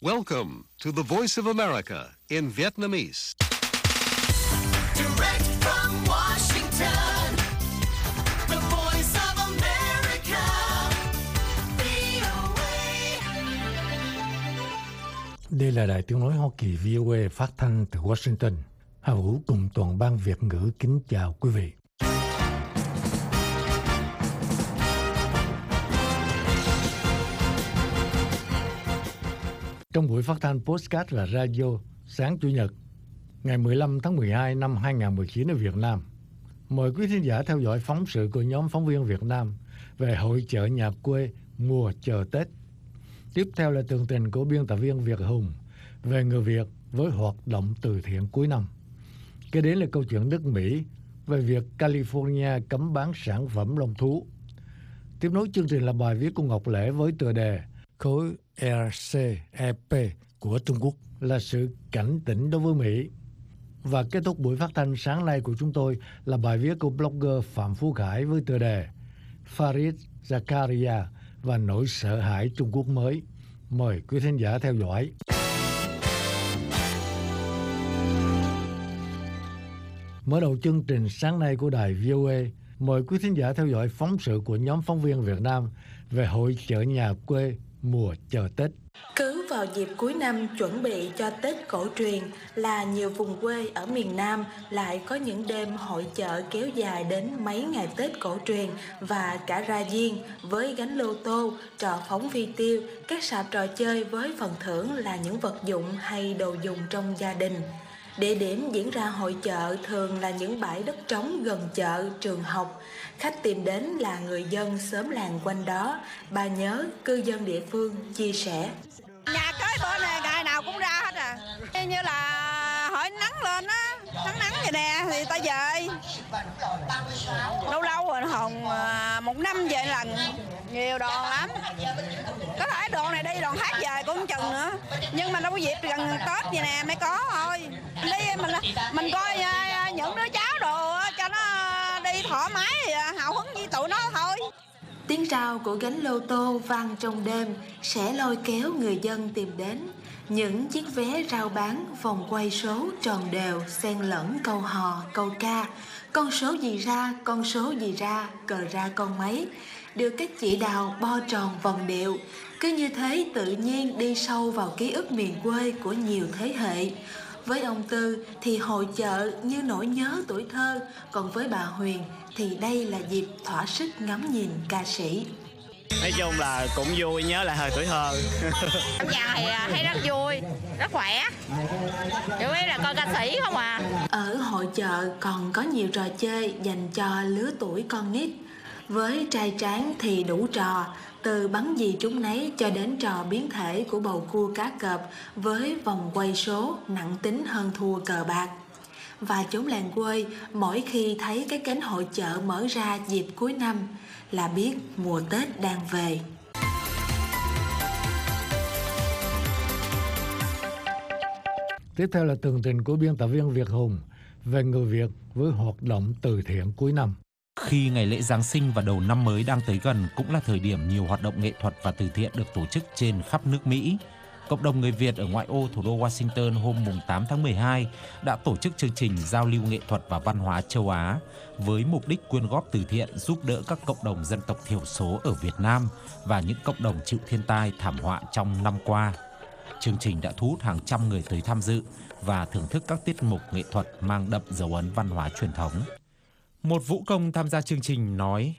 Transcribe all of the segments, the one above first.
Welcome to the Voice of America in Vietnamese. Direct from Washington, the Voice of America, VOA. Đây là Đài Tiếng nói Hoa Kỳ VOA phát thanh từ Washington. Hà Vũ cùng toàn ban Việt ngữ kính chào quý vị. Trong buổi phát thanh podcast và radio sáng Chủ nhật, ngày 15 tháng 12 năm 2019 ở Việt Nam, mời quý thính giả theo dõi phóng sự của nhóm phóng viên Việt Nam về hội chợ nhà quê mùa chờ Tết. Tiếp theo là tường trình của biên tập viên Việt Hùng về người Việt với hoạt động từ thiện cuối năm. Kế đến là câu chuyện nước Mỹ về việc California cấm bán sản phẩm lông thú. Tiếp nối chương trình là bài viết của Ngọc Lễ với tựa đề Khối RCEP của Trung Quốc là sự cảnh tỉnh đối với Mỹ. Và kết thúc buổi phát thanh sáng nay của chúng tôi là bài viết của blogger Phạm Phú Khải với tựa đề Farid Zakaria và nỗi sợ hãi Trung Quốc mới. Mời quý thính giả theo dõi. Mở đầu chương trình sáng nay của đài VOA, mời quý thính giả theo dõi phóng sự của nhóm phóng viên Việt Nam về hội chợ nhà quê mùa chờ Tết. Cứ vào dịp cuối năm chuẩn bị cho Tết cổ truyền là nhiều vùng quê ở miền Nam lại có những đêm hội chợ kéo dài đến mấy ngày Tết cổ truyền và cả ra diên với gánh lô tô, trò phóng phi tiêu, các sạp trò chơi với phần thưởng là những vật dụng hay đồ dùng trong gia đình. Địa điểm diễn ra hội chợ thường là những bãi đất trống gần chợ, trường học. Khách tìm đến là người dân xóm làng quanh đó. Bà Nhớ, cư dân địa phương, chia sẻ. Nhà cái bữa này ngày nào cũng ra hết à. Như là hỏi nắng lên á, nắng vậy nè thì ta về. Lâu lâu rồi hồng một năm về lần, nhiều đoàn lắm. Có thể đoàn này đi, đoàn khác về cũng chừng nữa. Nhưng mà đâu có dịp gần Tết vậy nè mới có thôi. Đi mình coi những đứa cháu đồ cho nó đi thoải mái, hào hứng với tụi nó thôi. Tiếng rao của gánh lô tô vang trong đêm sẽ lôi kéo người dân tìm đến. Những chiếc vé rao bán vòng quay số tròn đều xen lẫn câu hò, câu ca. Con số gì ra, con số gì ra, cờ ra con mấy. Được các chị đào bo tròn vòng điệu. Cứ như thế tự nhiên đi sâu vào ký ức miền quê của nhiều thế hệ. Với ông Tư thì hội chợ như nỗi nhớ tuổi thơ, còn với bà Huyền thì đây là dịp thỏa sức ngắm nhìn ca sĩ. Nói chung là cũng vui, nhớ lại thời tuổi thơ. Cảm nhận thì thấy rất vui, rất khỏe. Chủ yếu là coi ca sĩ không à. Ở hội chợ còn có nhiều trò chơi dành cho lứa tuổi con nít. Với trai tráng thì đủ trò, từ bắn gì trúng nấy cho đến trò biến thể của bầu cua cá cọp với vòng quay số nặng tính hơn thua cờ bạc. Và chốn làng quê, mỗi khi thấy cái cánh hội chợ mở ra dịp cuối năm là biết mùa Tết đang về. Tiếp theo là tường trình của biên tập viên Việt Hùng về người Việt với hoạt động từ thiện cuối năm. Khi ngày lễ Giáng sinh và đầu năm mới đang tới gần cũng là thời điểm nhiều hoạt động nghệ thuật và từ thiện được tổ chức trên khắp nước Mỹ. Cộng đồng người Việt ở ngoại ô thủ đô Washington hôm 8 tháng 12 đã tổ chức chương trình giao lưu nghệ thuật và văn hóa châu Á với mục đích quyên góp từ thiện giúp đỡ các cộng đồng dân tộc thiểu số ở Việt Nam và những cộng đồng chịu thiên tai thảm họa trong năm qua. Chương trình đã thu hút hàng trăm người tới tham dự và thưởng thức các tiết mục nghệ thuật mang đậm dấu ấn văn hóa truyền thống. Một vũ công tham gia chương trình nói: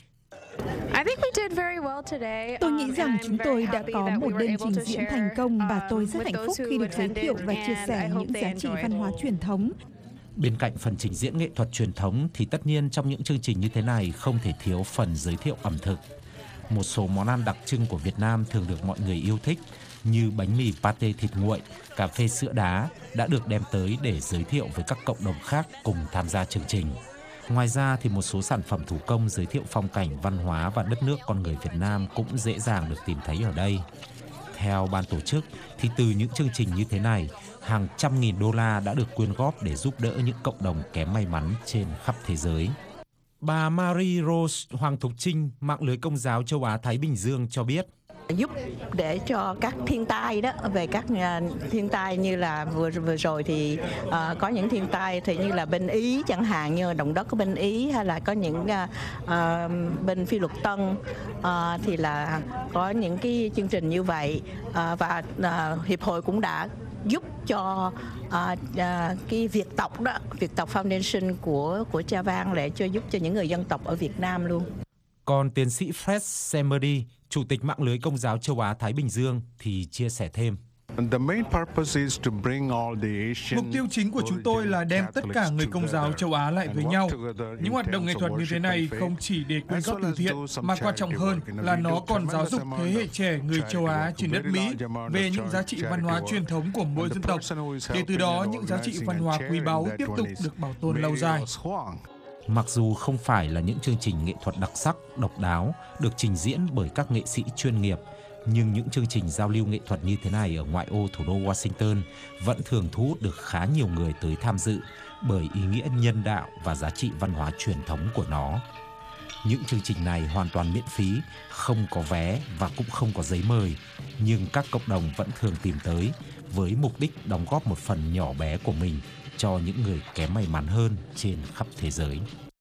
Tôi nghĩ rằng chúng tôi đã có một đêm trình diễn thành công và tôi rất hạnh phúc khi được giới thiệu và chia sẻ những giá trị văn hóa truyền thống. Bên cạnh phần trình diễn nghệ thuật truyền thống thì tất nhiên trong những chương trình như thế này không thể thiếu phần giới thiệu ẩm thực. Một số món ăn đặc trưng của Việt Nam thường được mọi người yêu thích như bánh mì pate thịt nguội, cà phê sữa đá đã được đem tới để giới thiệu với các cộng đồng khác cùng tham gia chương trình. Ngoài ra thì một số sản phẩm thủ công giới thiệu phong cảnh, văn hóa và đất nước con người Việt Nam cũng dễ dàng được tìm thấy ở đây. Theo ban tổ chức thì từ những chương trình như thế này, hàng trăm nghìn đô la đã được quyên góp để giúp đỡ những cộng đồng kém may mắn trên khắp thế giới. Bà Marie Rose Hoàng Thục Trinh, mạng lưới Công giáo châu Á Thái Bình Dương cho biết: giúp để cho các thiên tai đó, về các thiên tai như là vừa rồi thì có những thiên tai thì như là bên Ý chẳng hạn, như động đất của bên Ý, hay là có những bên Phi Luật Tân thì là có những cái chương trình như vậy, và hiệp hội cũng đã giúp cho cái Việt tộc đó, Việt tộc Foundation của Cha Vang để cho giúp cho những người dân tộc ở Việt Nam luôn. Còn tiến sĩ Fred Semerdy, Chủ tịch mạng lưới Công giáo châu Á Thái Bình Dương thì chia sẻ thêm. Mục tiêu chính của chúng tôi là đem tất cả người Công giáo châu Á lại với nhau. Những hoạt động nghệ thuật như thế này không chỉ để quyên góp từ thiện, mà quan trọng hơn là nó còn giáo dục thế hệ trẻ người châu Á trên đất Mỹ về những giá trị văn hóa truyền thống của mỗi dân tộc, để từ đó những giá trị văn hóa quý báu tiếp tục được bảo tồn lâu dài. Mặc dù không phải là những chương trình nghệ thuật đặc sắc, độc đáo, được trình diễn bởi các nghệ sĩ chuyên nghiệp, nhưng những chương trình giao lưu nghệ thuật như thế này ở ngoại ô thủ đô Washington vẫn thường thu hút được khá nhiều người tới tham dự bởi ý nghĩa nhân đạo và giá trị văn hóa truyền thống của nó. Những chương trình này hoàn toàn miễn phí, không có vé và cũng không có giấy mời, nhưng các cộng đồng vẫn thường tìm tới với mục đích đóng góp một phần nhỏ bé của mình cho những người kém may mắn hơn trên khắp thế giới.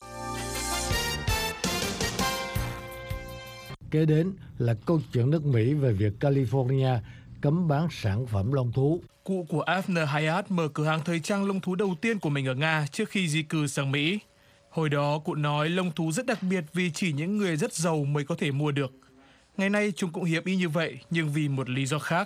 Kế đến là câu chuyện nước Mỹ về việc California cấm bán sản phẩm lông thú. Cụ của Avner Hayat mở cửa hàng thời trang lông thú đầu tiên của mình ở Nga trước khi di cư sang Mỹ. Hồi đó cụ nói lông thú rất đặc biệt vì chỉ những người rất giàu mới có thể mua được. Ngày nay chúng cũng hiếm y như vậy, nhưng vì một lý do khác.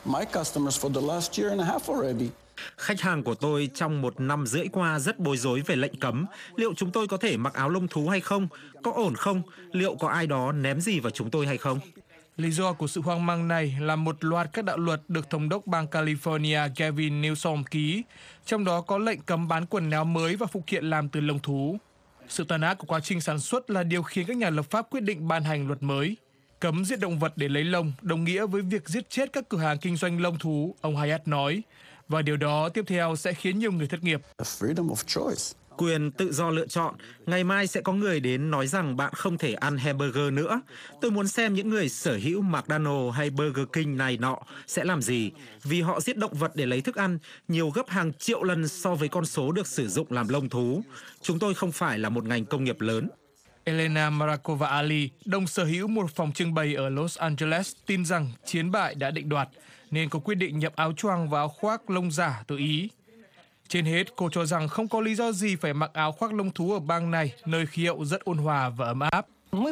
Khách hàng của tôi trong 1 năm rưỡi qua rất bối rối về lệnh cấm. Liệu chúng tôi có thể mặc áo lông thú hay không? Có ổn không? Liệu có ai đó ném gì vào chúng tôi hay không? Lý do của sự hoang mang này là một loạt các đạo luật được Thống đốc bang California Gavin Newsom ký, trong đó có lệnh cấm bán quần áo mới và phụ kiện làm từ lông thú. Sự tàn ác của quá trình sản xuất là điều khiến các nhà lập pháp quyết định ban hành luật mới. Cấm giết động vật để lấy lông đồng nghĩa với việc giết chết các cửa hàng kinh doanh lông thú, ông Hayat nói. Và điều đó tiếp theo sẽ khiến nhiều người thất nghiệp. Quyền tự do lựa chọn. Ngày mai sẽ có người đến nói rằng bạn không thể ăn hamburger nữa. Tôi muốn xem những người sở hữu McDonald's hay Burger King này nọ sẽ làm gì, vì họ giết động vật để lấy thức ăn nhiều gấp hàng triệu lần so với con số được sử dụng làm lông thú. Chúng tôi không phải là một ngành công nghiệp lớn. Elena Marakova Ali, đồng sở hữu một phòng trưng bày ở Los Angeles, tin rằng chiến bại đã định đoạt, nên cô quyết định nhập áo choàng và áo khoác lông giả từ Ý. Trên hết, cô cho rằng không có lý do gì phải mặc áo khoác lông thú ở bang này, nơi khí hậu rất ôn hòa và ấm áp.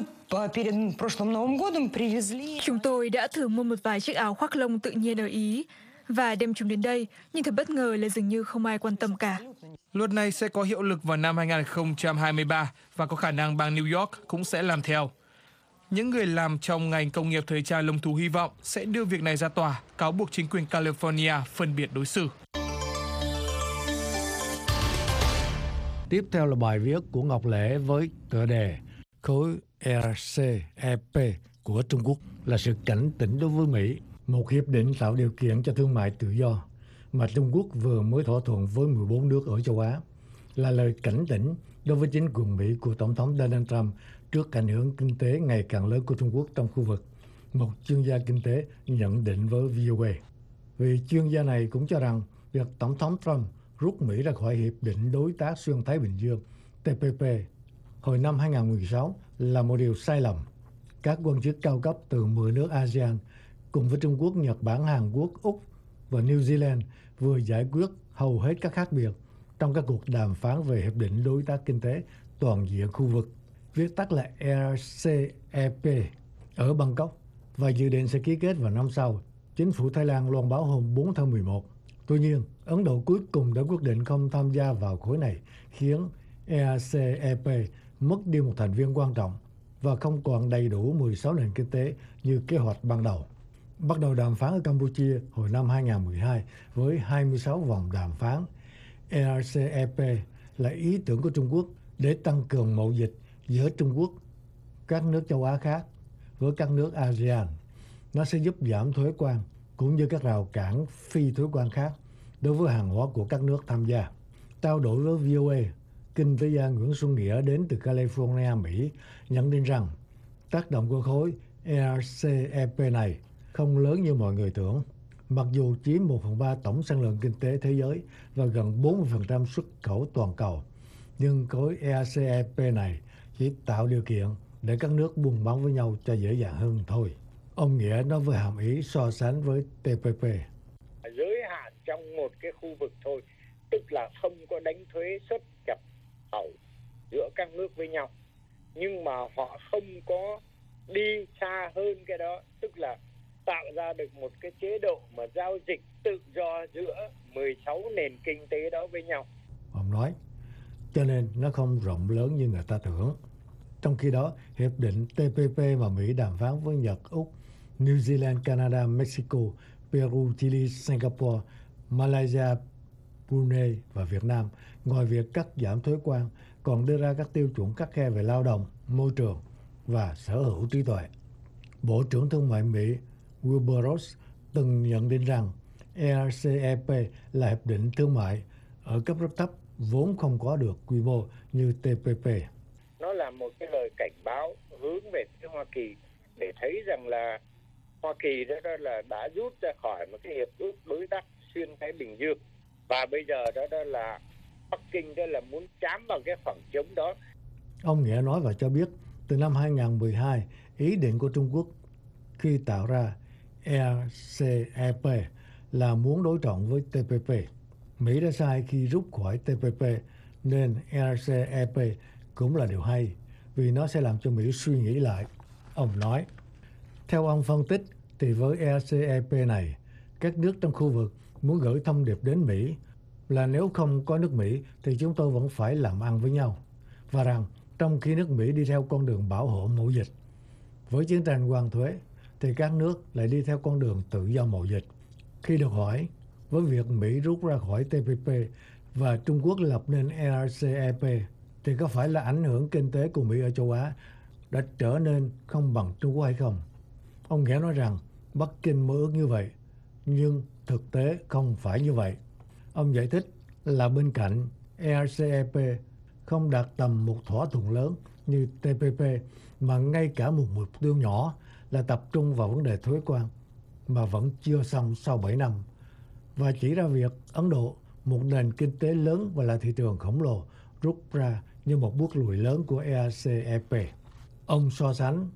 Chúng tôi đã thử mua một vài chiếc áo khoác lông tự nhiên ở Ý và đem chúng đến đây, nhưng thật bất ngờ là dường như không ai quan tâm cả. Luật này sẽ có hiệu lực vào năm 2023 và có khả năng bang New York cũng sẽ làm theo. Những người làm trong ngành công nghiệp thời trang lông thú hy vọng sẽ đưa việc này ra tòa, cáo buộc chính quyền California phân biệt đối xử. Tiếp theo là bài viết của Ngọc Lễ với tựa đề Khối RCEP của Trung Quốc là sự cảnh tỉnh đối với Mỹ, một hiệp định tạo điều kiện cho thương mại tự do mà Trung Quốc vừa mới thỏa thuận với 14 nước ở châu Á, là lời cảnh tỉnh đối với chính quyền Mỹ của Tổng thống Donald Trump trước ảnh hưởng kinh tế ngày càng lớn của Trung Quốc trong khu vực, một chuyên gia kinh tế nhận định với VOA. Vì chuyên gia này cũng cho rằng việc Tổng thống Trump rút Mỹ ra khỏi Hiệp định Đối tác Xuyên Thái Bình Dương TPP hồi năm 2016 là một điều sai lầm. Các quan chức cao cấp từ 10 nước ASEAN cùng với Trung Quốc, Nhật Bản, Hàn Quốc, Úc và New Zealand vừa giải quyết hầu hết các khác biệt trong các cuộc đàm phán về Hiệp định Đối tác Kinh tế Toàn diện khu vực, viết tắt là RCEP, ở Bangkok và dự định sẽ ký kết vào năm sau. Chính phủ Thái Lan loan báo hôm 4 tháng 11. Tuy nhiên, Ấn Độ cuối cùng đã quyết định không tham gia vào khối này, khiến RCEP mất đi một thành viên quan trọng và không còn đầy đủ 16 nền kinh tế như kế hoạch ban đầu. Bắt đầu đàm phán ở Campuchia hồi năm 2012 với 26 vòng đàm phán. RCEP là ý tưởng của Trung Quốc để tăng cường mậu dịch giữa Trung Quốc, các nước châu Á khác với các nước ASEAN. Nó sẽ giúp giảm thuế quan cũng như các rào cản phi thuế quan khác đối với hàng hóa của các nước tham gia. Trao đổi với VOA, kinh tế gia Nguyễn Xuân Nghĩa đến từ California, Mỹ, nhận định rằng tác động của khối RCEP này không lớn như mọi người tưởng. Mặc dù chiếm 1/3 tổng sản lượng kinh tế thế giới và gần 40% xuất khẩu toàn cầu, nhưng khối RCEP này chỉ tạo điều kiện để các nước buôn bán với nhau cho dễ dàng hơn thôi. Ông Nghĩa nói với hàm ý so sánh với TPP. Giới hạn trong một cái khu vực thôi, tức là không có đánh thuế xuất nhập khẩu giữa các nước với nhau. Nhưng mà họ không có đi xa hơn cái đó, tức là tạo ra được một cái chế độ mà giao dịch tự do giữa 16 nền kinh tế đó với nhau. Ông nói, cho nên nó không rộng lớn như người ta tưởng. Trong khi đó, hiệp định TPP mà Mỹ đàm phán với Nhật, Úc, New Zealand, Canada, Mexico, Peru, Chile, Singapore, Malaysia, Brunei và Việt Nam, ngoài việc cắt giảm thuế quan, còn đưa ra các tiêu chuẩn khắt khe về lao động, môi trường và sở hữu trí tuệ. Bộ trưởng Thương mại Mỹ Wilbur Ross từng nhận định rằng RCEP là hiệp định thương mại ở cấp rất thấp, vốn không có được quy mô như TPP. Nó là một cái lời cảnh báo hướng về phía Hoa Kỳ để thấy rằng là Hoa Kỳ đó là đã rút ra khỏi một cái hiệp ước đối tác xuyên Thái Bình Dương, và bây giờ đó là Bắc Kinh đó là muốn chám vào cái khoảng trống đó. Ông Nghĩa nói và cho biết từ năm 2012, ý định của Trung Quốc khi tạo ra RCEP là muốn đối trọng với TPP. Mỹ đã sai khi rút khỏi TPP, nên RCEP cũng là điều hay vì nó sẽ làm cho Mỹ suy nghĩ lại. Ông nói, theo ông phân tích thì với RCEP này, các nước trong khu vực muốn gửi thông điệp đến Mỹ là nếu không có nước Mỹ thì chúng tôi vẫn phải làm ăn với nhau, và rằng trong khi nước Mỹ đi theo con đường bảo hộ mậu dịch với chiến tranh quan thuế thì các nước lại đi theo con đường tự do mậu dịch. Khi được hỏi với việc Mỹ rút ra khỏi TPP và Trung Quốc lập nên RCEP thì có phải là ảnh hưởng kinh tế của Mỹ ở châu Á đã trở nên không bằng Trung Quốc hay không? Ông Nghĩa nói rằng Bắc Kinh mơ ước như vậy, nhưng thực tế không phải như vậy. Ông giải thích là bên cạnh RCEP không đạt tầm một thỏa thuận lớn như TPP, mà ngay cả một mục tiêu nhỏ là tập trung vào vấn đề thuế quan mà vẫn chưa xong sau 7 năm, và chỉ ra việc Ấn Độ, một nền kinh tế lớn và là thị trường khổng lồ, rút ra như một bước lùi lớn của RCEP. Ông so sánh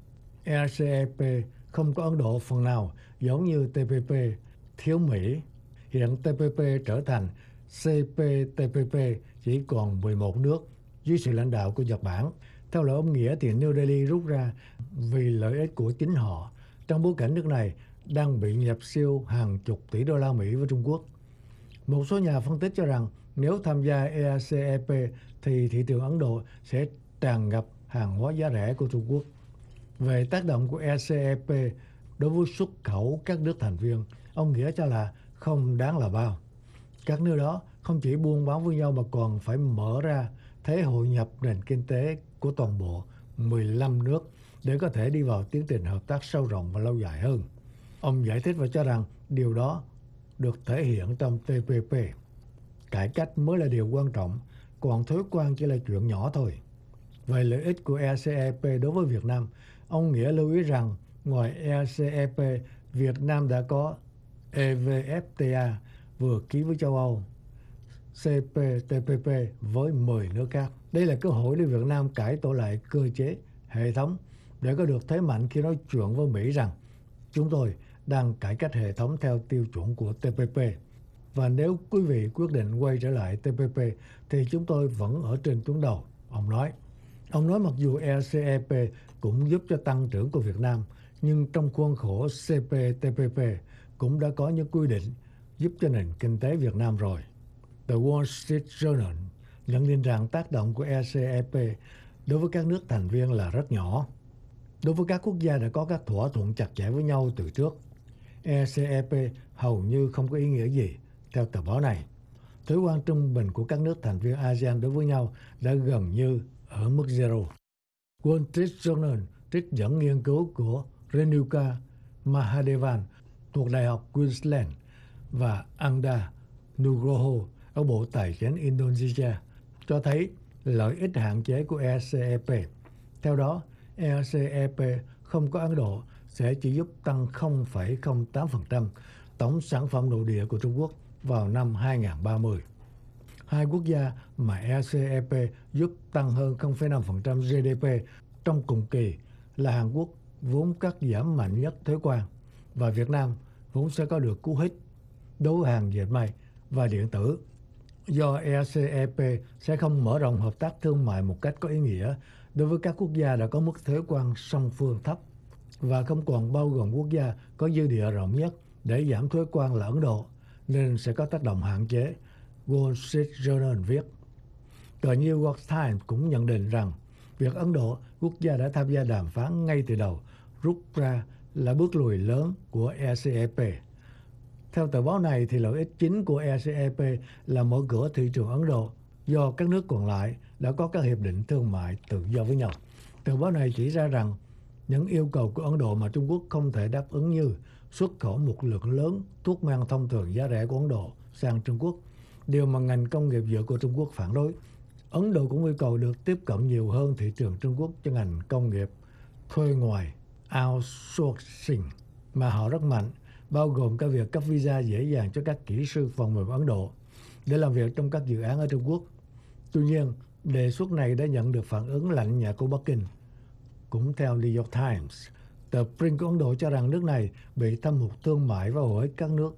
RCEP không có Ấn Độ phần nào giống như TPP, thiếu Mỹ. Hiện TPP trở thành CPTPP, chỉ còn 11 nước dưới sự lãnh đạo của Nhật Bản. Theo lời ông Nghĩa thì New Delhi rút ra vì lợi ích của chính họ, trong bối cảnh nước này đang bị nhập siêu hàng chục tỷ đô la Mỹ với Trung Quốc. Một số nhà phân tích cho rằng nếu tham gia RCEP thì thị trường Ấn Độ sẽ tràn ngập hàng hóa giá rẻ của Trung Quốc. Về tác động của RCEP đối với xuất khẩu các nước thành viên, ông Nghĩa cho là không đáng là bao. Các nước đó không chỉ buôn bán với nhau mà còn phải mở ra thế hội nhập nền kinh tế của toàn bộ 15 nước để có thể đi vào tiến trình hợp tác sâu rộng và lâu dài hơn. Ông giải thích và cho rằng điều đó được thể hiện trong TPP. Cải cách mới là điều quan trọng, còn thuế quan chỉ là chuyện nhỏ thôi. Về lợi ích của RCEP đối với Việt Nam, ông Nghĩa lưu ý rằng ngoài RCEP, Việt Nam đã có EVFTA vừa ký với châu Âu, CPTPP với 10 nước khác. Đây là cơ hội để Việt Nam cải tổ lại cơ chế, hệ thống để có được thế mạnh khi nói chuyện với Mỹ rằng chúng tôi đang cải cách hệ thống theo tiêu chuẩn của TPP. Và nếu quý vị quyết định quay trở lại TPP thì chúng tôi vẫn ở trên tuyến đầu, ông nói. Ông nói mặc dù RCEP cũng giúp cho tăng trưởng của Việt Nam, nhưng trong khuôn khổ CPTPP cũng đã có những quy định giúp cho nền kinh tế Việt Nam rồi. The Wall Street Journal nhận định rằng tác động của RCEP đối với các nước thành viên là rất nhỏ. Đối với các quốc gia đã có các thỏa thuận chặt chẽ với nhau từ trước, RCEP hầu như không có ý nghĩa gì, theo tờ báo này. Thuế quan trung bình của các nước thành viên ASEAN đối với nhau đã gần như ở mức zero. Wall Street Journal trích dẫn nghiên cứu của Renuka Mahadevan thuộc Đại học Queensland và Anda Nugroho ở Bộ Tài chính Indonesia cho thấy lợi ích hạn chế của RCEP. Theo đó, RCEP không có Ấn Độ sẽ chỉ giúp tăng 0,08% tổng sản phẩm nội địa của Trung Quốc vào năm 2030. Hai quốc gia mà RCEP giúp tăng hơn 0,5% GDP trong cùng kỳ là Hàn Quốc vốn cắt giảm mạnh nhất thuế quan và Việt Nam vốn sẽ có được cú hích đấu hàng dệt may và điện tử. Do RCEP sẽ không mở rộng hợp tác thương mại một cách có ý nghĩa đối với các quốc gia đã có mức thuế quan song phương thấp và không còn bao gồm quốc gia có dư địa rộng nhất để giảm thuế quan là Ấn Độ, nên sẽ có tác động hạn chế, Wall Street Journal viết. Tờ New York Times cũng nhận định rằng việc Ấn Độ, quốc gia đã tham gia đàm phán ngay từ đầu, rút ra là bước lùi lớn của RCEP. Theo tờ báo này, thì lợi ích chính của RCEP là mở cửa thị trường Ấn Độ do các nước còn lại đã có các hiệp định thương mại tự do với nhau. Tờ báo này chỉ ra rằng những yêu cầu của Ấn Độ mà Trung Quốc không thể đáp ứng như xuất khẩu một lượng lớn thuốc men thông thường giá rẻ của Ấn Độ sang Trung Quốc, điều mà ngành công nghiệp dược của Trung Quốc phản đối. Ấn Độ cũng yêu cầu được tiếp cận nhiều hơn thị trường Trung Quốc cho ngành công nghiệp thuê ngoài outsourcing mà họ rất mạnh, bao gồm cả việc cấp visa dễ dàng cho các kỹ sư phần mềm Ấn Độ để làm việc trong các dự án ở Trung Quốc. Tuy nhiên, đề xuất này đã nhận được phản ứng lạnh nhạt của Bắc Kinh. Cũng theo New York Times, tờ Print của Ấn Độ cho rằng nước này bị thâm hụt thương mại và hầu hết các nước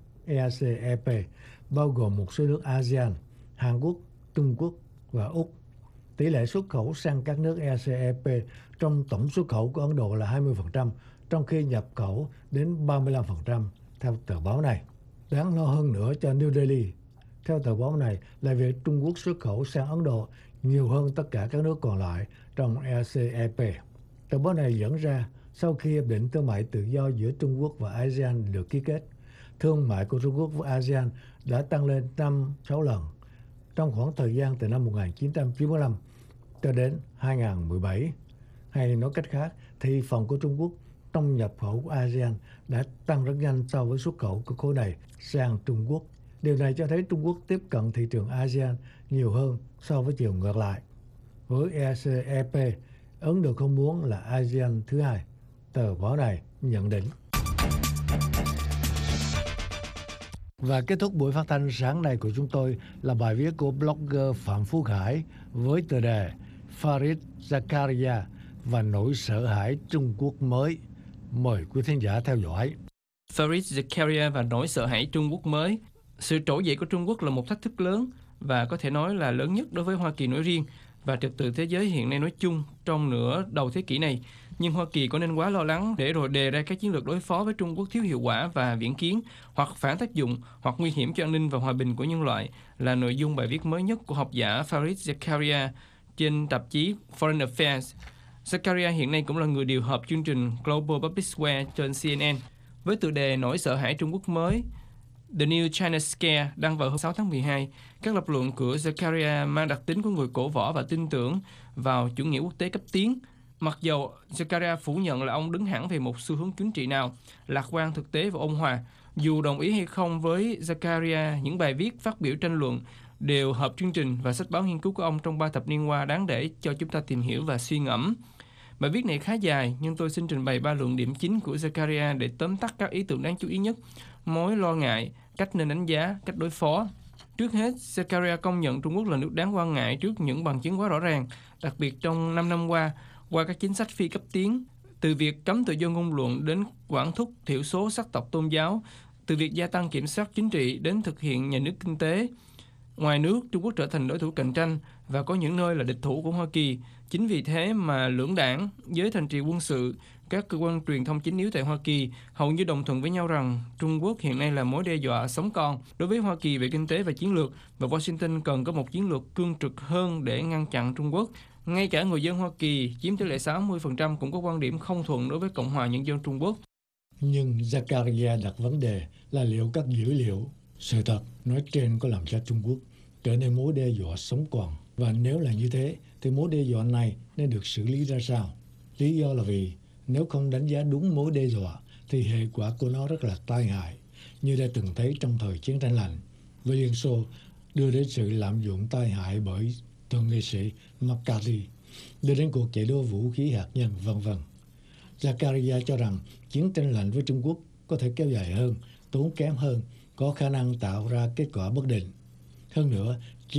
RCEP, bao gồm một số nước ASEAN, Hàn Quốc, Trung Quốc và Úc. Tỷ lệ xuất khẩu sang các nước RCEP trong tổng xuất khẩu của Ấn Độ là 20%, trong khi nhập khẩu đến 35%, theo tờ báo này. Đáng lo hơn nữa cho New Delhi, theo tờ báo này, là việc Trung Quốc xuất khẩu sang Ấn Độ nhiều hơn tất cả các nước còn lại trong RCEP. Tờ báo này dẫn ra sau khi hiệp định thương mại tự do giữa Trung Quốc và ASEAN được ký kết, thương mại của Trung Quốc với ASEAN đã tăng lên 5-6 lần trong khoảng thời gian từ năm 1995 cho đến 2017. Hay nói cách khác, thị phần của Trung Quốc trong nhập khẩu của ASEAN đã tăng rất nhanh so với xuất khẩu của khối này sang Trung Quốc. Điều này cho thấy Trung Quốc tiếp cận thị trường ASEAN nhiều hơn so với chiều ngược lại. Với RCEP, Ấn Độ không muốn là ASEAN thứ hai, tờ báo này nhận định. Và kết thúc buổi phát thanh sáng nay của chúng tôi là bài viết của blogger Phạm Phú Khải với tựa đề Farid Zakaria và nỗi sợ hãi Trung Quốc mới. Mời quý thính giả theo dõi. Farid Zakaria và nỗi sợ hãi Trung Quốc mới. Sự trỗi dậy của Trung Quốc là một thách thức lớn và có thể nói là lớn nhất đối với Hoa Kỳ nói riêng và trật tự thế giới hiện nay nói chung trong nửa đầu thế kỷ này. Nhưng Hoa Kỳ có nên quá lo lắng để rồi đề ra các chiến lược đối phó với Trung Quốc thiếu hiệu quả và viễn kiến, hoặc phản tác dụng, hoặc nguy hiểm cho an ninh và hòa bình của nhân loại, là nội dung bài viết mới nhất của học giả Farid Zakaria trên tạp chí Foreign Affairs. Zakaria hiện nay cũng là người điều hợp chương trình Global Public Square trên CNN. Với tựa đề Nỗi sợ hãi Trung Quốc mới, The New China Scare đăng vào hôm 6 tháng 12, các lập luận của Zakaria mang đặc tính của người cổ võ và tin tưởng vào chủ nghĩa quốc tế cấp tiến. Mặc dầu Zakaria phủ nhận là ông đứng hẳn về một xu hướng chính trị nào, lạc quan thực tế và ôn hòa, dù đồng ý hay không với Zakaria, những bài viết phát biểu tranh luận đều hợp chương trình và sách báo nghiên cứu của ông trong 3 thập niên qua đáng để cho chúng ta tìm hiểu và suy ngẫm. Bài viết này khá dài, nhưng tôi xin trình bày 3 luận điểm chính của Zakaria để tóm tắt các ý tưởng đáng chú ý nhất, mối lo ngại, cách nên đánh giá, cách đối phó. Trước hết, Zakaria công nhận Trung Quốc là nước đáng quan ngại trước những bằng chứng quá rõ ràng, đặc biệt trong 5 năm qua các chính sách phi cấp tiến, từ việc cấm tự do ngôn luận đến quản thúc thiểu số sắc tộc tôn giáo, từ việc gia tăng kiểm soát chính trị đến thực hiện nhà nước kinh tế. Ngoài nước, Trung Quốc trở thành đối thủ cạnh tranh và có những nơi là địch thủ của Hoa Kỳ. Chính vì thế mà lưỡng đảng, giới thành trì quân sự, các cơ quan truyền thông chính yếu tại Hoa Kỳ hầu như đồng thuận với nhau rằng Trung Quốc hiện nay là mối đe dọa sống còn đối với Hoa Kỳ về kinh tế và chiến lược, và Washington cần có một chiến lược cương trực hơn để ngăn chặn Trung Quốc. Ngay cả người dân Hoa Kỳ chiếm tỷ lệ 60% cũng có quan điểm không thuận đối với Cộng hòa Nhân dân Trung Quốc. Nhưng Zakaria đặt vấn đề là liệu các dữ liệu, sự thật nói trên có làm cho Trung Quốc trở nên mối đe dọa sống còn. Và nếu là như thế, thì mối đe dọa này nên được xử lý ra sao? Lý do là vì nếu không đánh giá đúng mối đe dọa, thì hệ quả của nó rất là tai hại, như đã từng thấy trong thời chiến tranh lạnh, với Liên Xô đưa đến sự lạm dụng tai hại bởi thượng nghị sĩ McCarthy, đưa đến cuộc chạy đua vũ khí hạt nhân, v.v. Zakaria cho rằng chiến tranh lạnh với Trung Quốc có thể kéo dài hơn, tốn kém hơn, có khả năng tạo ra kết quả bất định. Hơn nữa,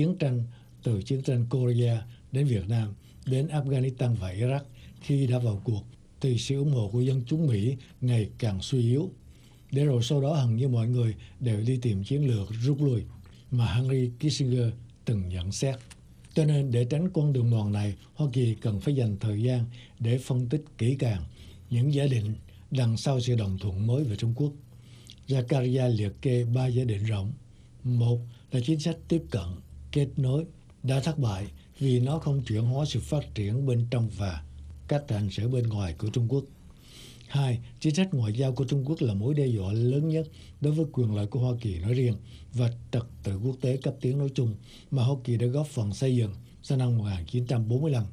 từ chiến tranh Korea đến Việt Nam, đến Afghanistan và Iraq khi đã vào cuộc, thì sự ủng hộ của dân chúng Mỹ ngày càng suy yếu. Để rồi sau đó hầu như mọi người đều đi tìm chiến lược rút lui mà Henry Kissinger từng nhận xét. Cho nên để tránh con đường mòn này, Hoa Kỳ cần phải dành thời gian để phân tích kỹ càng những giả định đằng sau sự đồng thuận mới về Trung Quốc. Zakaria liệt kê 3 giả định rộng. Một là chính sách tiếp cận, kết nối đã thất bại vì nó không chuyển hóa sự phát triển bên trong và cách hành xử bên ngoài của Trung Quốc. 2. Chính sách ngoại giao của Trung Quốc là mối đe dọa lớn nhất đối với quyền lợi của Hoa Kỳ nói riêng và trật tự quốc tế cấp tiến nói chung mà Hoa Kỳ đã góp phần xây dựng sau năm 1945.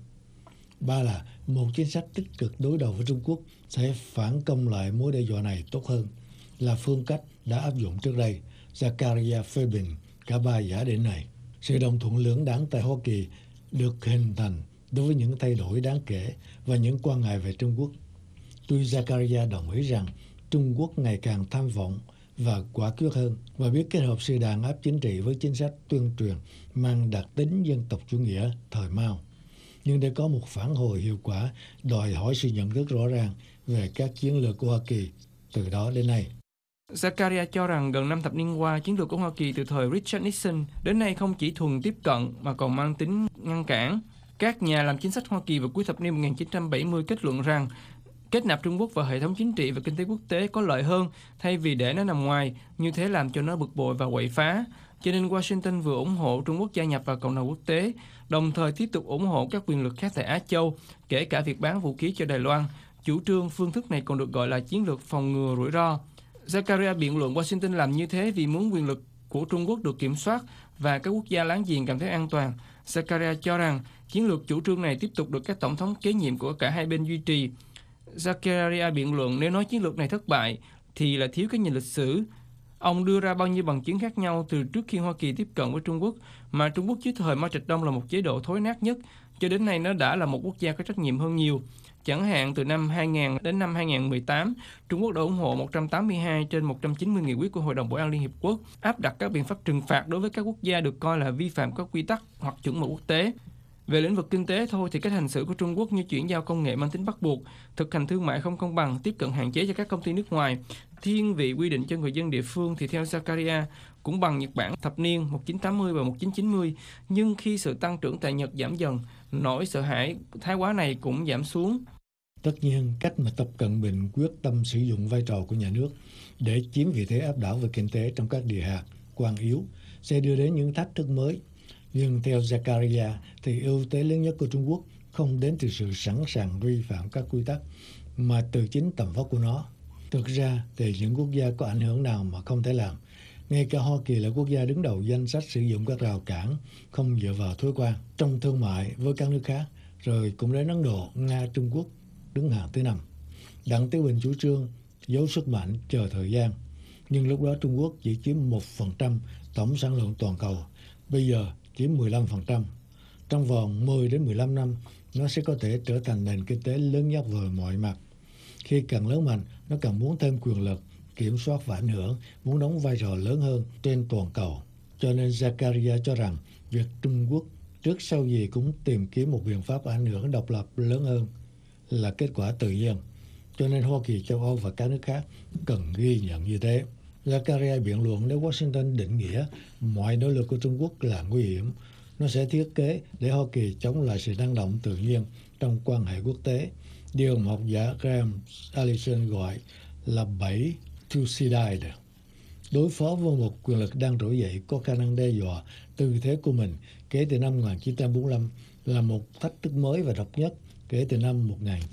3 là một chính sách tích cực đối đầu với Trung Quốc sẽ phản công lại mối đe dọa này tốt hơn, là phương cách đã áp dụng trước đây. Zakaria phê bình cả 3 giả định này. Sự đồng thuận lưỡng đảng tại Hoa Kỳ được hình thành đối với những thay đổi đáng kể và những quan ngại về Trung Quốc. Tuy Zakaria đồng ý rằng Trung Quốc ngày càng tham vọng và quả quyết hơn và biết kết hợp sự đàn áp chính trị với chính sách tuyên truyền mang đặc tính dân tộc chủ nghĩa thời Mao. Nhưng để có một phản hồi hiệu quả, đòi hỏi sự nhận thức rõ ràng về các chiến lược của Hoa Kỳ từ đó đến nay. Zakaria cho rằng gần 5 thập niên qua, chiến lược của Hoa Kỳ từ thời Richard Nixon đến nay không chỉ thuần tiếp cận mà còn mang tính ngăn cản. Các nhà làm chính sách Hoa Kỳ vào cuối thập niên 1970 kết luận rằng kết nạp Trung Quốc vào hệ thống chính trị và kinh tế quốc tế có lợi hơn thay vì để nó nằm ngoài, như thế làm cho nó bực bội và quậy phá. Cho nên Washington vừa ủng hộ Trung Quốc gia nhập vào cộng đồng quốc tế, đồng thời tiếp tục ủng hộ các quyền lực khác tại Á Châu, kể cả việc bán vũ khí cho Đài Loan. Chủ trương phương thức này còn được gọi là chiến lược phòng ngừa rủi ro. Zakaria biện luận Washington làm như thế vì muốn quyền lực của Trung Quốc được kiểm soát và các quốc gia láng giềng cảm thấy an toàn. Zakaria cho rằng chiến lược chủ trương này tiếp tục được các tổng thống kế nhiệm của cả hai bên duy trì. Zakaria biện luận nếu nói chiến lược này thất bại thì là thiếu cái nhìn lịch sử. Ông đưa ra bao nhiêu bằng chứng khác nhau từ trước khi Hoa Kỳ tiếp cận với Trung Quốc, mà Trung Quốc dưới thời Mao Trạch Đông là một chế độ thối nát nhất, cho đến nay nó đã là một quốc gia có trách nhiệm hơn nhiều. Chẳng hạn từ năm 2000 đến năm 2018, Trung Quốc đã ủng hộ 182 trên 190 nghị quyết của Hội đồng Bảo an Liên Hiệp Quốc, áp đặt các biện pháp trừng phạt đối với các quốc gia được coi là vi phạm các quy tắc hoặc chuẩn mực quốc tế. Về lĩnh vực kinh tế thôi thì cách hành xử của Trung Quốc như chuyển giao công nghệ mang tính bắt buộc, thực hành thương mại không công bằng, tiếp cận hạn chế cho các công ty nước ngoài, thiên vị quy định cho người dân địa phương thì theo Zakaria cũng bằng Nhật Bản thập niên 1980 và 1990, nhưng khi sự tăng trưởng tại Nhật giảm dần, nỗi sợ hãi thái quá này cũng giảm xuống. Tất nhiên, cách mà Tập Cận Bình quyết tâm sử dụng vai trò của nhà nước để chiếm vị thế áp đảo về kinh tế trong các địa hạt quan yếu sẽ đưa đến những thách thức mới. Nhưng theo Zakaria thì ưu thế lớn nhất của Trung Quốc không đến từ sự sẵn sàng vi phạm các quy tắc mà từ chính tầm vóc của nó. Thực ra thì những quốc gia có ảnh hưởng nào mà không thể làm. Ngay cả Hoa Kỳ là quốc gia đứng đầu danh sách sử dụng các rào cản không dựa vào thuế quan trong thương mại với các nước khác, rồi cũng đến Ấn Độ, Nga, Trung Quốc đứng hàng thứ 5. Đặng Tiểu Bình chủ trương giấu sức mạnh chờ thời gian, nhưng lúc đó Trung Quốc chỉ chiếm 1% tổng sản lượng toàn cầu, bây giờ chiếm 15%. Trong vòng 10 đến 15 năm, nó sẽ có thể trở thành nền kinh tế lớn nhất về mọi mặt. Khi càng lớn mạnh, nó càng muốn thêm quyền lực, kiểm soát và ảnh hưởng, muốn đóng vai trò lớn hơn trên toàn cầu. Cho nên Zakaria cho rằng việc Trung Quốc trước sau gì cũng tìm kiếm một biện pháp ảnh hưởng độc lập lớn hơn là kết quả tự nhiên. Cho nên Hoa Kỳ, châu Âu và các nước khác cần ghi nhận như thế. Zakaria biện luận nếu Washington định nghĩa mọi nỗ lực của Trung Quốc là nguy hiểm, nó sẽ thiết kế để Hoa Kỳ chống lại sự năng động tự nhiên trong quan hệ quốc tế. Điều mà học giả Graham Allison gọi là bẫy Thucydide. Đối phó với một quyền lực đang trỗi dậy có khả năng đe dọa tư thế của mình kể từ năm 1945 là một thách thức mới và độc nhất kể từ năm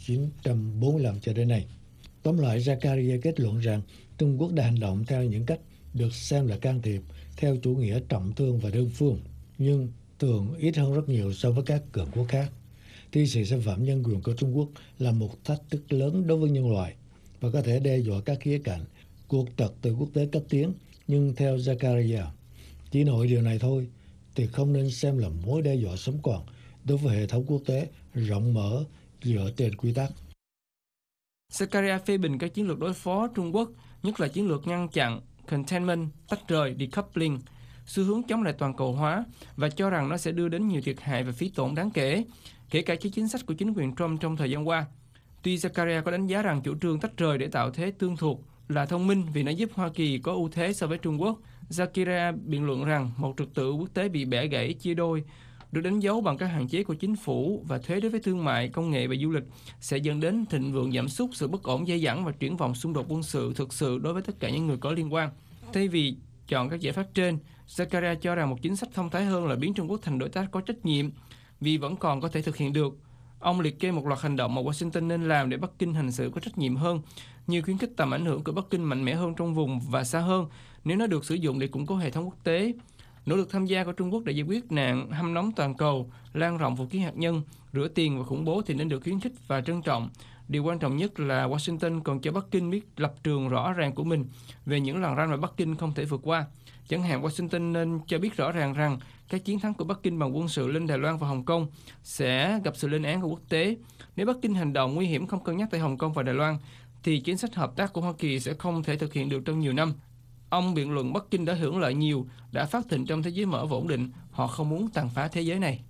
1945 cho đến nay. Tóm lại, Zakaria kết luận rằng Trung Quốc đã hành động theo những cách được xem là can thiệp theo chủ nghĩa trọng thương và đơn phương, nhưng thường ít hơn rất nhiều so với các cường quốc khác. Thì sự xâm phạm nhân quyền của Trung Quốc là một thách thức lớn đối với nhân loại và có thể đe dọa các khía cạnh cuộc trật tự quốc tế cấp tiến. Nhưng theo Zakaria, chỉ nội điều này thôi thì không nên xem là mối đe dọa sống còn đối với hệ thống quốc tế rộng mở dựa trên quy tắc. Zakaria phê bình các chiến lược đối phó Trung Quốc, nhất là chiến lược ngăn chặn, containment, tách rời, decoupling, xu hướng chống lại toàn cầu hóa, và cho rằng nó sẽ đưa đến nhiều thiệt hại và phí tổn đáng kể cả các chính sách của chính quyền Trump trong thời gian qua. Tuy Zakaria có đánh giá rằng chủ trương tách rời để tạo thế tương thuộc là thông minh vì nó giúp Hoa Kỳ có ưu thế so với Trung Quốc, Zakaria biện luận rằng một trật tự quốc tế bị bẻ gãy chia đôi, được đánh dấu bằng các hạn chế của chính phủ và thuế đối với thương mại, công nghệ và du lịch, sẽ dẫn đến thịnh vượng giảm sút, sự bất ổn dai dẳng và triển vọng xung đột quân sự thực sự đối với tất cả những người có liên quan. Thay vì chọn các giải pháp trên, Zakaria cho rằng một chính sách thông thái hơn là biến Trung Quốc thành đối tác có trách nhiệm, vì vẫn còn có thể thực hiện được. Ông liệt kê một loạt hành động mà Washington nên làm để Bắc Kinh hành xử có trách nhiệm hơn, như khuyến khích tầm ảnh hưởng của Bắc Kinh mạnh mẽ hơn trong vùng và xa hơn nếu nó được sử dụng để củng cố hệ thống quốc tế. Nỗ lực tham gia của Trung Quốc để giải quyết nạn hâm nóng toàn cầu, lan rộng vũ khí hạt nhân, rửa tiền và khủng bố thì nên được khuyến khích và trân trọng. Điều quan trọng nhất là Washington cần cho Bắc Kinh biết lập trường rõ ràng của mình về những lằn ranh mà Bắc Kinh không thể vượt qua. Chẳng hạn Washington nên cho biết rõ ràng rằng các chiến thắng của Bắc Kinh bằng quân sự lên Đài Loan và Hồng Kông sẽ gặp sự lên án của quốc tế. Nếu Bắc Kinh hành động nguy hiểm không cân nhắc tại Hồng Kông và Đài Loan, thì chính sách hợp tác của Hoa Kỳ sẽ không thể thực hiện được trong nhiều năm. Ông biện luận Bắc Kinh đã hưởng lợi nhiều, đã phát thịnh trong thế giới mở và ổn định. Họ không muốn tàn phá thế giới này.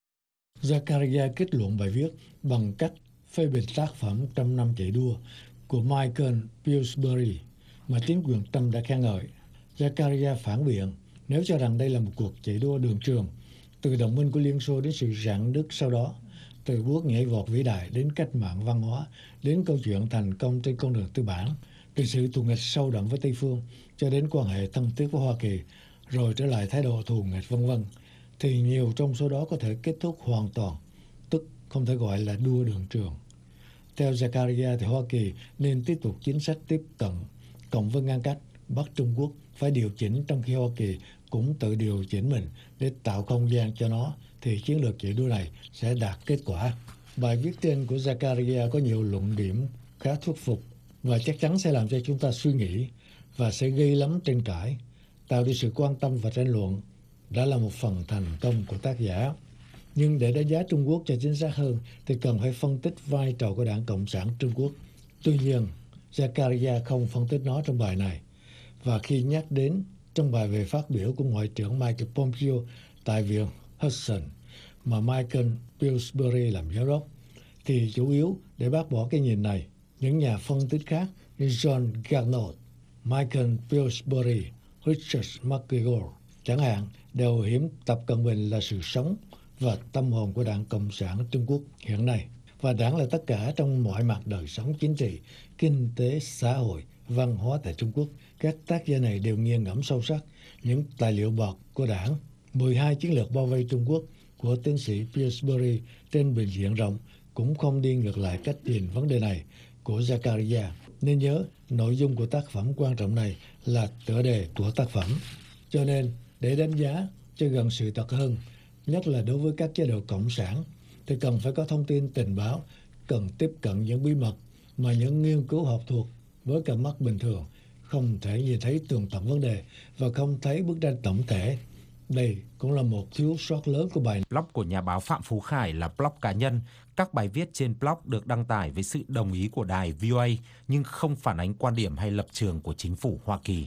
Zakaria kết luận bài viết bằng cách phê bình tác phẩm Trăm năm chạy đua của Michael Pillsbury mà chính quyền Trump đã khen ngợi. Zakaria phản biện nếu cho rằng đây là một cuộc chạy đua đường trường, từ đồng minh của Liên Xô đến sự rạn nứt sau đó, từ bước nhảy vọt vĩ đại đến cách mạng văn hóa, đến câu chuyện thành công trên con đường tư bản, từ sự thù nghịch sâu đậm với Tây phương cho đến quan hệ thân thiết với Hoa Kỳ, rồi trở lại thái độ thù nghịch v.v. thì nhiều trong số đó có thể kết thúc hoàn toàn, tức không thể gọi là đua đường trường. Theo Zakaria thì Hoa Kỳ nên tiếp tục chính sách tiếp cận, cộng với ngăn cách bắt Trung Quốc phải điều chỉnh trong khi Hoa Kỳ cũng tự điều chỉnh mình để tạo không gian cho nó, thì chiến lược chạy đua này sẽ đạt kết quả. Bài viết trên của Zakaria có nhiều luận điểm khá thuyết phục và chắc chắn sẽ làm cho chúng ta suy nghĩ và sẽ gây lắm tranh cãi, tạo được sự quan tâm và tranh luận đã là một phần thành công của tác giả. Nhưng để đánh giá Trung Quốc cho chính xác hơn thì cần phải phân tích vai trò của Đảng Cộng sản Trung Quốc. Tuy nhiên, Zakaria không phân tích nó trong bài này. Và khi nhắc đến trong bài về phát biểu của Ngoại trưởng Mike Pompeo tại Viện Hudson mà Michael Pillsbury làm giám đốc, thì chủ yếu để bác bỏ cái nhìn này, những nhà phân tích khác như John Gagnon, Michael Pillsbury, Richard McGregor chẳng hạn đều hiểm Tập Cận Bình là sự sống và tâm hồn của Đảng Cộng sản Trung Quốc hiện nay. Và đảng là tất cả trong mọi mặt đời sống chính trị, kinh tế, xã hội, văn hóa tại Trung Quốc. Các tác giả này đều nghiền ngẫm sâu sắc những tài liệu bọt của đảng. 12 chiến lược bao vây Trung Quốc của tiến sĩ Pillsbury trên bình diện rộng cũng không đi ngược lại cách nhìn vấn đề này của Zakaria. Nên nhớ, nội dung của tác phẩm quan trọng này là tựa đề của tác phẩm. Cho nên, để đánh giá cho gần sự thật hơn, nhất là đối với các chế độ cộng sản, thì cần phải có thông tin tình báo, cần tiếp cận những bí mật mà những nghiên cứu học thuật với cặp mắt bình thường không thể nhìn thấy tường tận vấn đề và không thấy bức tranh tổng thể. Đây cũng là một thiếu sót lớn của bài. Blog của nhà báo Phạm Phú Khải là blog cá nhân. Các bài viết trên blog được đăng tải với sự đồng ý của đài VOA nhưng không phản ánh quan điểm hay lập trường của chính phủ Hoa Kỳ.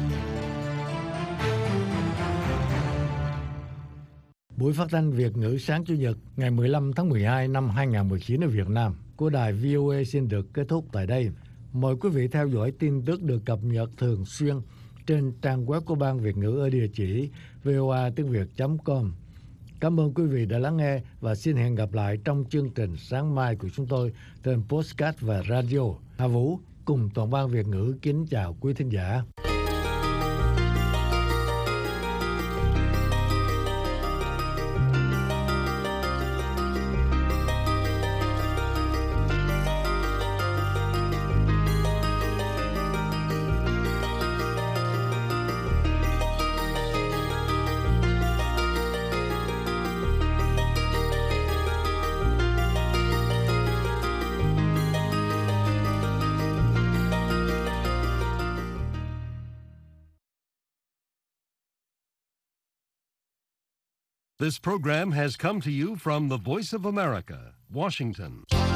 Buổi phát thanh Việt ngữ sáng Chủ nhật ngày 15 tháng 12 năm 2019 ở Việt Nam của đài VOA xin được kết thúc tại đây. Mời quý vị theo dõi tin tức được cập nhật thường xuyên trên trang web của Ban Việt ngữ ở địa chỉ voatínviet.com. Cảm ơn quý vị đã lắng nghe và xin hẹn gặp lại trong chương trình sáng mai của chúng tôi trên podcast và radio. Hà Vũ cùng toàn ban Việt ngữ kính chào quý thính giả. This program has come to you from the Voice of America, Washington.